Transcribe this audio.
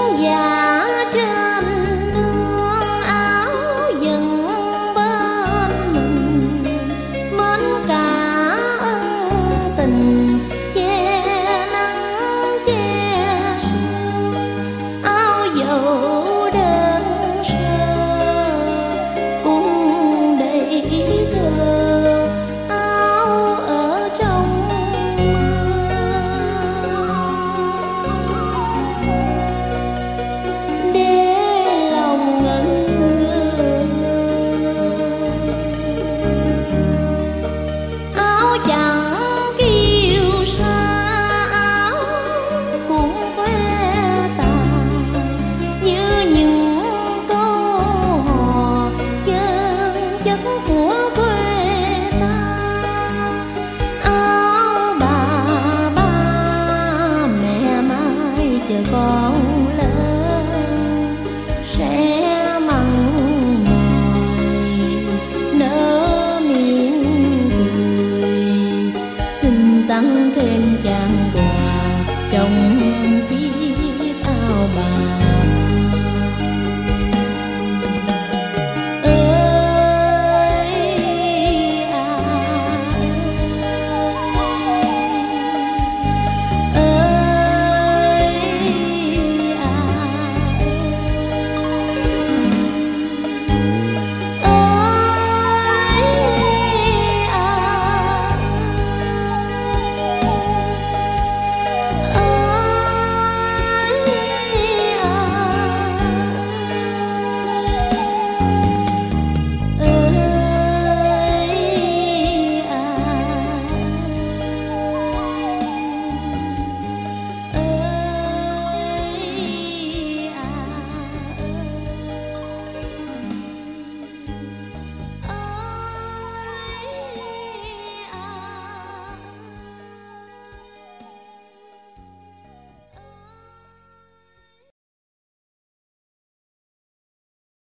Dạ trên nương áo dần bên mình, mến cả ân tình che nắng che sương. Áo dầu đơn sơ cũng đầy thơ, áo ở trong để lòng ngẩn ngơ. Áo chẳng kiêu sa, áo cũng khoe tàn như những câu hò chân chất của quê ta. Áo ba mẹ mai chờ con lớn sẽ mặn mòi nở miệng cười, xin sẵn thêm chàng quà trong chiếc áo bà.